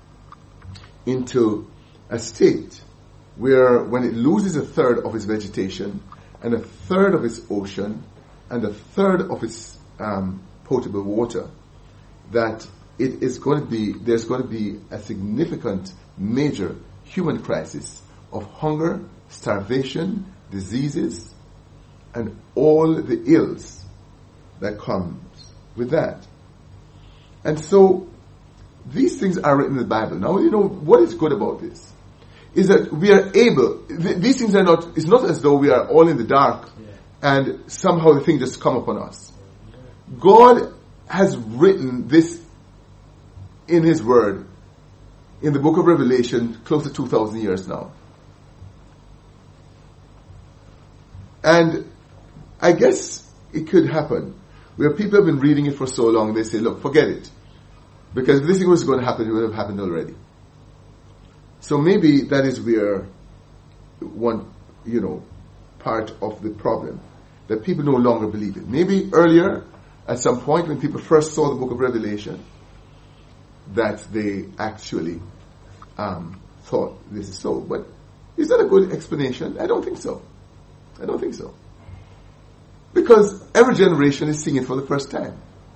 Speaker 1: into a state where when it loses a third of its vegetation and a third of its ocean and a third of its potable water, that there's going to be a significant major human crisis of hunger, starvation, diseases, and all the ills that comes with that. And so these things are written in the Bible. Now, what is good about this is that we are able, these things are not, it's not as though we are all in the dark and somehow the thing just come upon us. God has written this in His Word in the book of Revelation close to 2,000 years now. And I guess it could happen where people have been reading it for so long, they say, look, forget it. Because if this thing was going to happen, it would have happened already. So maybe that is where one, part of the problem, that people no longer believe it. Maybe earlier, at some point when people first saw the book of Revelation, that they actually thought this is so. But is that a good explanation? I don't think so. Because every generation is seeing it for the first time.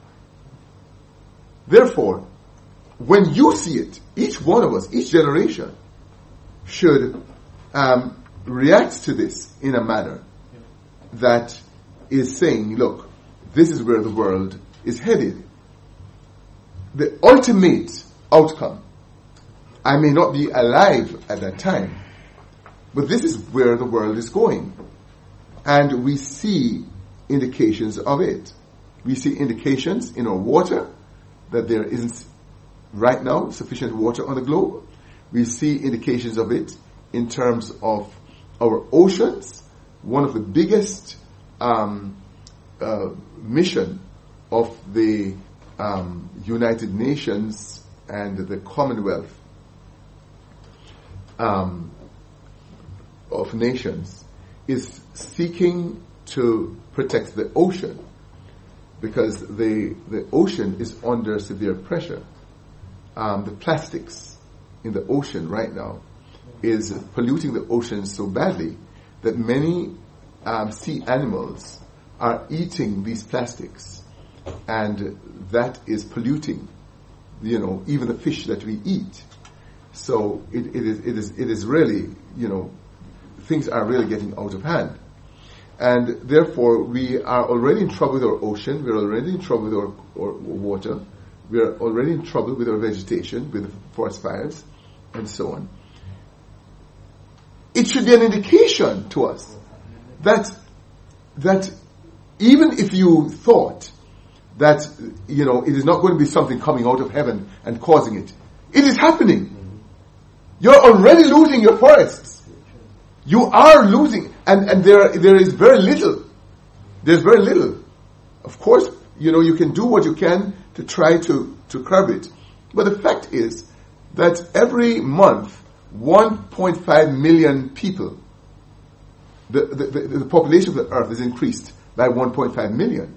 Speaker 1: Therefore, when you see it, each one of us, each generation, should react to this in a manner that is saying, look, this is where the world is headed. The ultimate outcome, I may not be alive at that time, but this is where the world is going. And we see indications of it. We see indications in our water that there isn't right now sufficient water on the globe. We see indications of it in terms of our oceans. One of the biggest mission of the United Nations and the Commonwealth of Nations is seeking to protect the ocean, because the ocean is under severe pressure. The plastics in the ocean right now is polluting the ocean so badly that many sea animals are eating these plastics, and that is polluting, even the fish that we eat. So it is really, things are really getting out of hand. And therefore, we are already in trouble with our ocean, we're already in trouble with our water, we are already in trouble with our vegetation, with forest fires, and so on. It should be an indication to us that even if you thought that, it is not going to be something coming out of heaven and causing it, it is happening. You're already losing your forests. You are losing, and there is very little. There's very little. Of course, you can do what you can to try to curb it. But the fact is that every month, 1.5 million people, the population of the earth is increased by 1.5 million.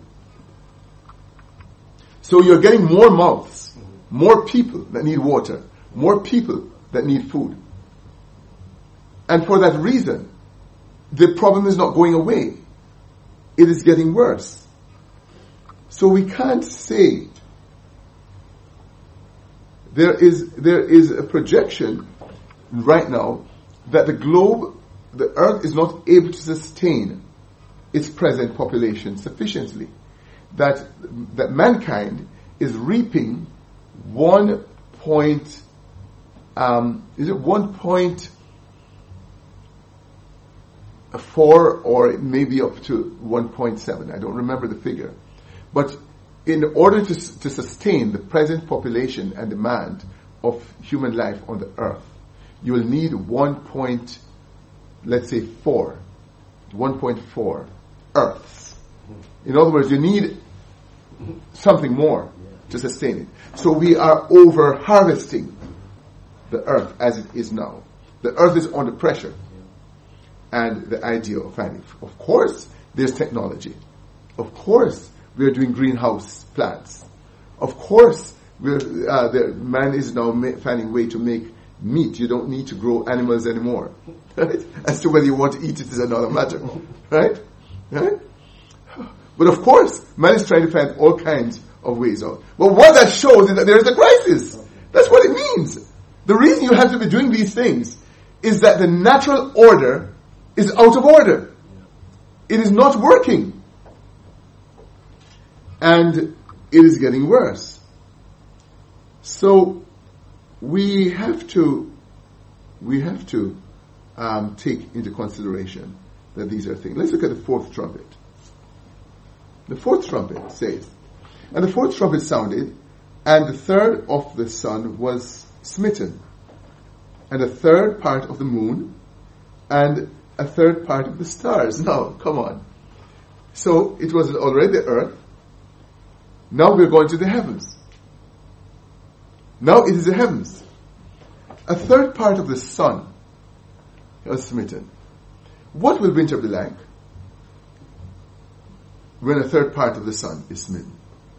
Speaker 1: So you're getting more mouths, more people that need water, more people that need food. And for that reason, the problem is not going away. It is getting worse. So we can't say there is a projection right now that the earth is not able to sustain its present population sufficiently. That mankind is reaping 1.4 or maybe up to 1.7. I don't remember the figure. But in order to sustain the present population and demand of human life on the earth, you will need 1.4 earths. In other words, you need something more to sustain it. So we are over harvesting the earth as it is now. The earth is under pressure. And the idea of finding, of course, there's technology. Of course, we are doing greenhouse plants. Of course, man is now finding a way to make meat. You don't need to grow animals anymore. Right? As to whether you want to eat it is another matter. Right? Right? But of course, man is trying to find all kinds of ways out. But what that shows is that there is a crisis. That's what it means. The reason you have to be doing these things is that the natural order is out of order. It is not working. And it is getting worse. So we have to take into consideration that these are things. Let's look at the fourth trumpet. The fourth trumpet says, and the fourth trumpet sounded, and the third of the sun was smitten, and a third part of the moon, and a third part of the stars. Now, come on. So it was already the earth. Now we're going to the heavens. Now it is the heavens. A third part of the sun was smitten. What will winter be like when a third part of the sun is smitten?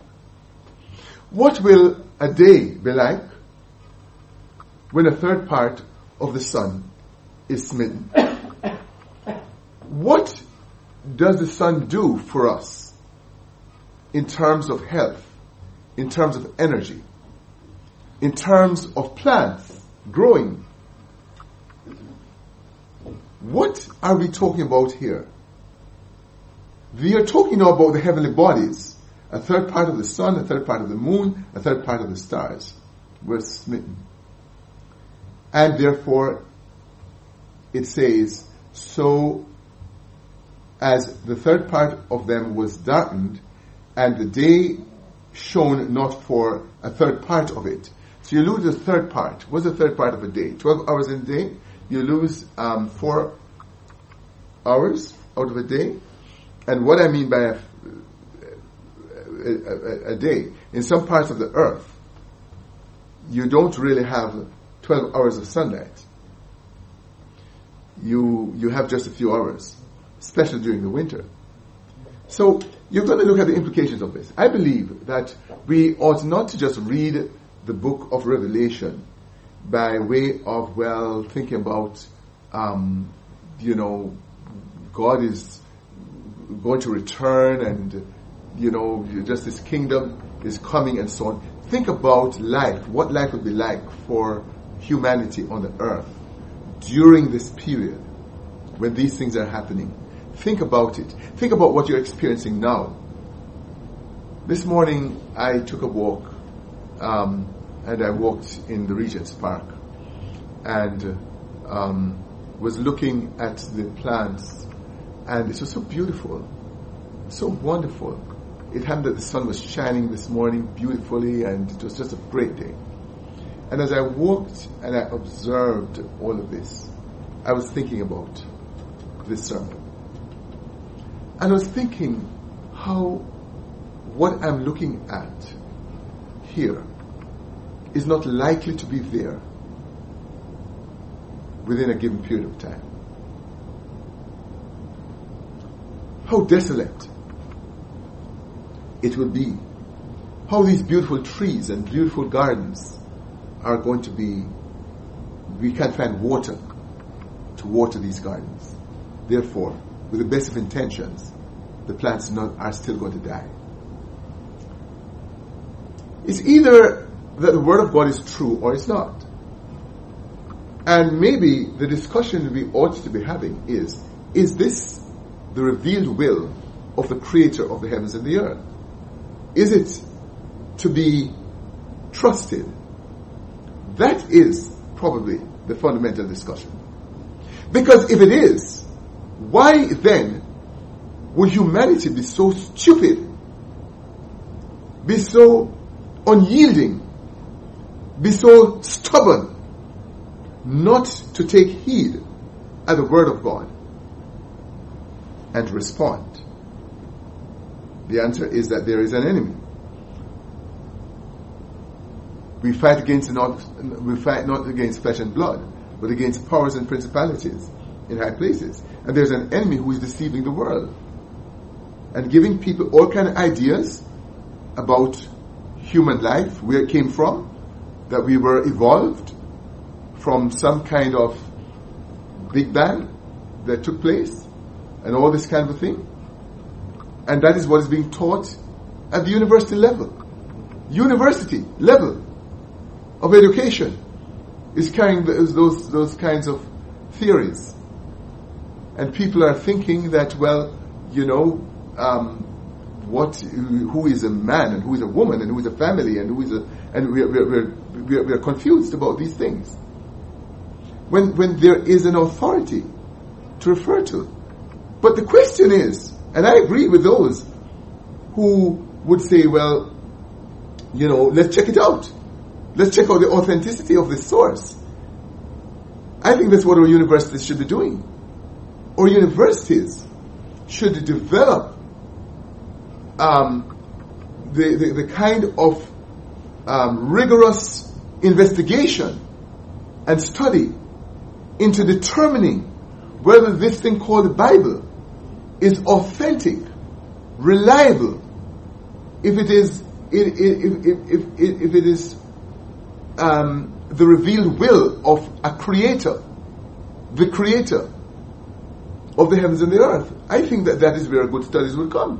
Speaker 1: What will a day be like when a third part of the sun is smitten? What does the sun do for us in terms of health, in terms of energy, in terms of plants growing? What are we talking about here? We are talking now about the heavenly bodies. A third part of the sun, a third part of the moon, a third part of the stars were smitten. And therefore, it says, so as the third part of them was darkened, and the day shone not for a third part of it. So you lose the third part. What's the third part of a day? 12 hours in a day. You lose 4 hours out of a day. And what I mean by a day, in some parts of the earth, you don't really have 12 hours of sunlight. You have just a few hours, especially during the winter. So you're going to look at the implications of this. I believe that we ought not to just read the book of Revelation by way of, thinking about, God is going to return and, just His kingdom is coming and so on. Think about life, what life would be like for humanity on the earth during this period when these things are happening. Think about it. Think about what you're experiencing now. This morning I took a walk and I walked in the Regent's Park and was looking at the plants, and it was so beautiful, so wonderful. It happened that the sun was shining this morning beautifully, and it was just a great day. And as I walked and I observed all of this, I was thinking about this sermon. And I was thinking how what I'm looking at here is not likely to be there within a given period of time. How desolate it will be. How these beautiful trees and beautiful gardens are going to be. We can't find water to water these gardens. Therefore, with the best of intentions, the plants are still going to die. It's either that the Word of God is true or it's not. And maybe the discussion we ought to be having is this the revealed will of the Creator of the heavens and the earth? Is it to be trusted? That is probably the fundamental discussion. Because if it is, why then would humanity be so stupid, be so unyielding, be so stubborn, not to take heed at the Word of God and respond? The answer is that there is an enemy. We fight not against flesh and blood, but against powers and principalities in high places. And there's an enemy who is deceiving the world and giving people all kind of ideas about human life, where it came from, that we were evolved from some kind of Big Bang that took place, and all this kind of thing. And that is what is being taught at the university level. University level of education is carrying those kinds of theories. And people are thinking that, well, who is a man and who is a woman and who is a family and we're confused about these things. When there is an authority to refer to. But the question is, and I agree with those who would say, well, let's check it out. Let's check out the authenticity of the source. I think that's what our universities should be doing. Our universities should develop the kind of rigorous investigation and study into determining whether this thing called the Bible is authentic, reliable, if it is the revealed will of a creator, the creator of the heavens and the earth. I think that is where good studies will come.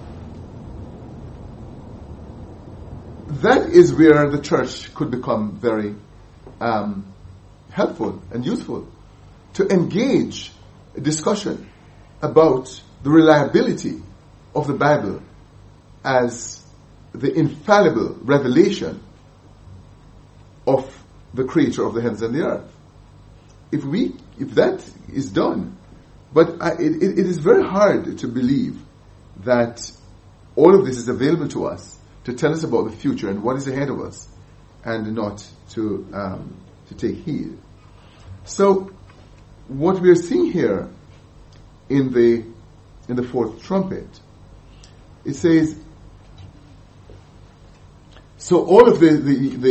Speaker 1: That is where the church could become very helpful and useful, to engage a discussion about the reliability of the Bible as the infallible revelation of the Creator of the heavens and the earth. If that is done, but it is very hard to believe that all of this is available to us to tell us about the future and what is ahead of us, and not to take heed. So, what we are seeing here in the fourth trumpet, it says, so all of the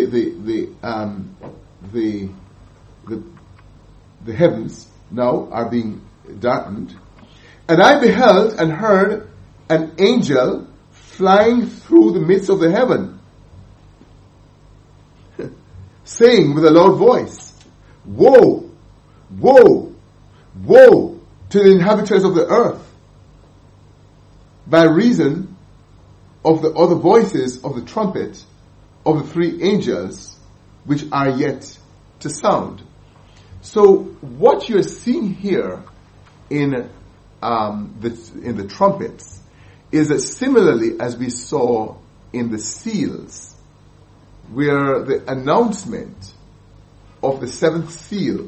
Speaker 1: heavens now are being darkened, and I beheld and heard an angel flying through the midst of the heaven, saying with a loud voice, "Woe, woe, woe to the inhabitants of the earth, by reason of the other voices of the trumpet of the three angels which are yet to sound." So what you're seeing here in the trumpets is that similarly as we saw in the seals, where the announcement of the seventh seal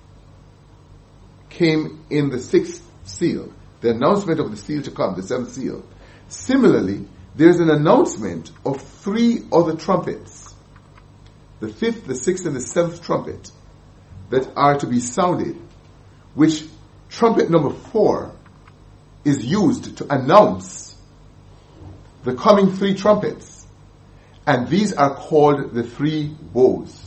Speaker 1: came in the sixth seal, the announcement of the seal to come, the seventh seal. Similarly, there's an announcement of three other trumpets, the fifth, the sixth, and the seventh trumpet, that are to be sounded, which trumpet number 4 is used to announce the coming three trumpets, and these are called the three woes.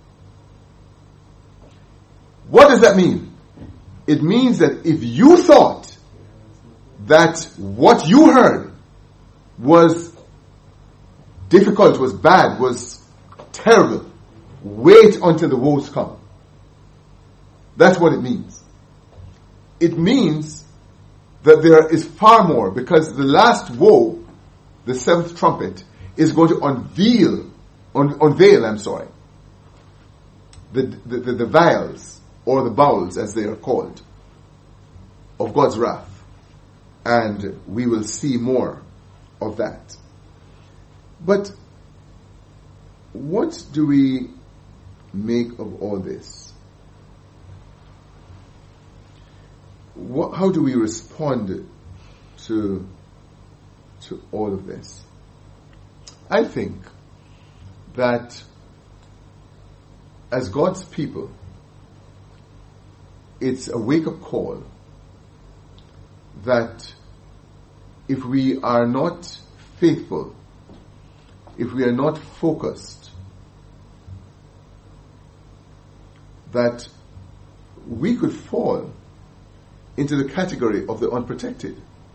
Speaker 1: What does that mean? It means that if you thought that what you heard was difficult, was bad, was terrible, wait until the woes come. That's what it means. it means that there is far more, because the last woe, the seventh trumpet, is going to unveil the vials, or the bowls as they are called, of God's wrath. And we will see more of that. But what do we make of all this? How do we respond to all of this? I think that as God's people, it's a wake-up call that if we are not faithful, if we are not focused, that we could fall into the category of the unprotected.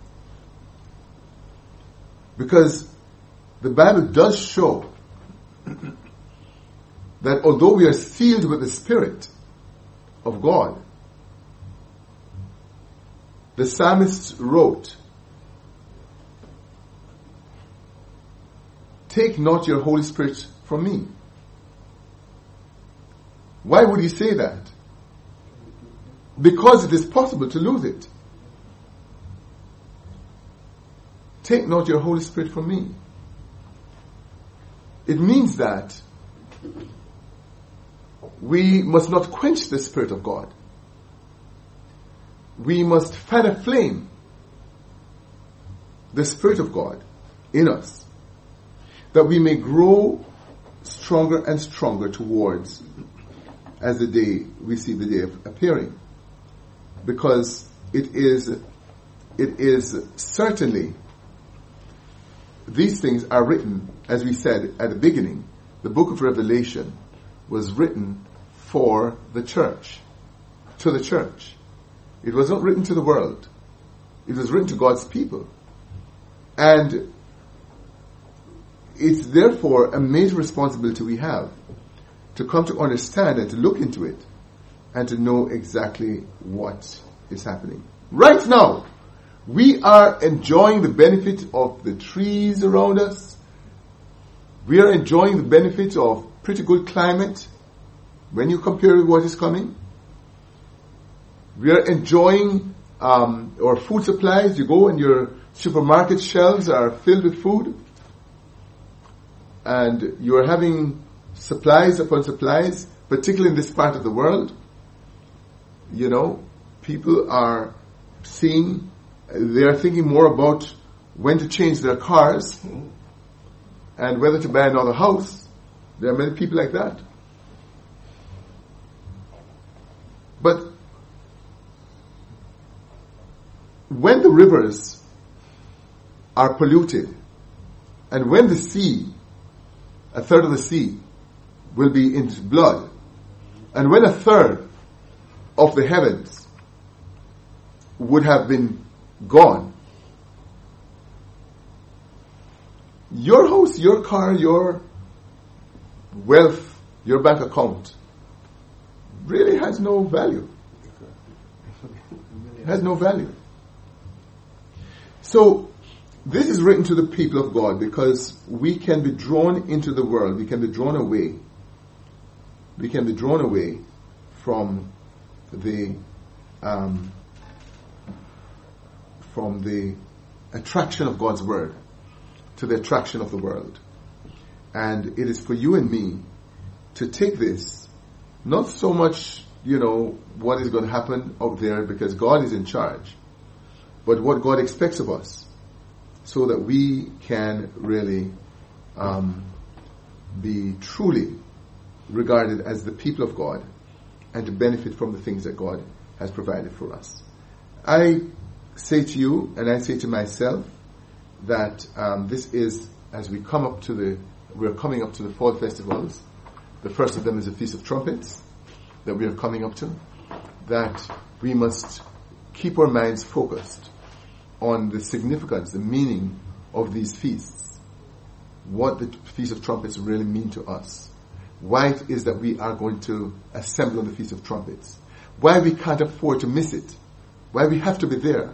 Speaker 1: Because the Bible does show that although we are sealed with the Spirit of God, the psalmist wrote, "Take not your Holy Spirit from me." Why would he say that? Because it is possible to lose it. Take not your Holy Spirit from me. It means that we must not quench the Spirit of God. We must fan a flame, the Spirit of God in us, that we may grow stronger and stronger towards as we see the day of appearing. Because it is certainly, these things are written, as we said at the beginning, the book of Revelation was written for the church, to the church. It was not written to the world. It was written to God's people. And it's therefore a major responsibility we have to come to understand and to look into it and to know exactly what is happening. Right now, we are enjoying the benefit of the trees around us. We are enjoying the benefit of pretty good climate when you compare with what is coming. We are enjoying our food supplies. You go and your supermarket shelves are filled with food. And you are having supplies upon supplies, particularly in this part of the world. You know, people are they are thinking more about when to change their cars and whether to buy another house. There are many people like that. But when the rivers are polluted, and when the sea, a third of the sea, will be in blood, and when a third of the heavens would have been gone, your house, your car, your wealth, your bank account really has no value. It has no value. So, this is written to the people of God because we can be drawn into the world. We can be drawn away. We can be drawn away from the attraction of God's word to the attraction of the world. And it is for you and me to take this, not so much, what is going to happen out there because God is in charge, but what God expects of us, so that we can really be truly regarded as the people of God and to benefit from the things that God has provided for us. I say to you, and I say to myself, that this is, as we're coming up to the fall festivals. The first of them is the Feast of Trumpets that we are coming up to, that we must keep our minds focused on the significance, the meaning of these feasts, what the Feast of Trumpets really mean to us, why it is that we are going to assemble on the Feast of Trumpets, why we can't afford to miss it, why we have to be there,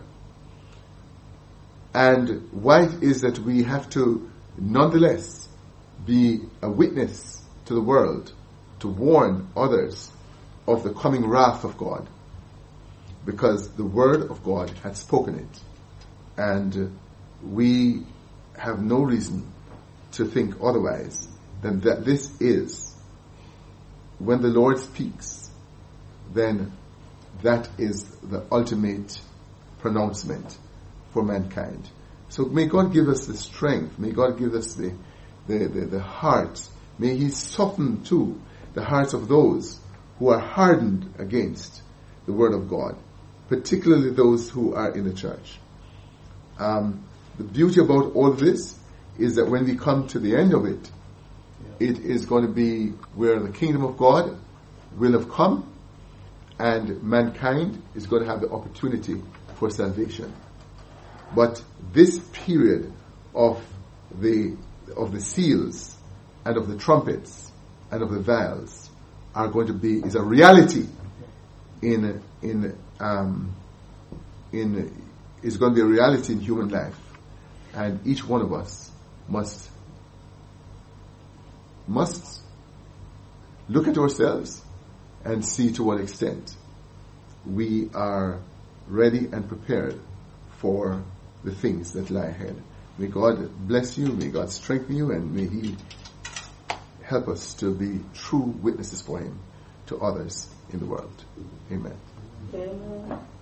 Speaker 1: and why it is that we have to nonetheless be a witness to the world, to warn others of the coming wrath of God, because the Word of God had spoken it, and we have no reason to think otherwise than that this is, when the Lord speaks, then that is the ultimate pronouncement for mankind. So may God give us the strength, may God give us the heart, may He soften too the hearts of those who are hardened against the Word of God, particularly those who are in the church. The beauty about all this is that when we come to the end of it, it is going to be where the kingdom of God will have come, and mankind is going to have the opportunity for salvation. But this period of the seals and of the trumpets and of the vials is a reality is going to be a reality in human life, and each one of us must look at ourselves and see to what extent we are ready and prepared for the things that lie ahead. May God bless you, may God strengthen you, and may He help us to be true witnesses for Him to others in the world. Amen.
Speaker 2: Amen.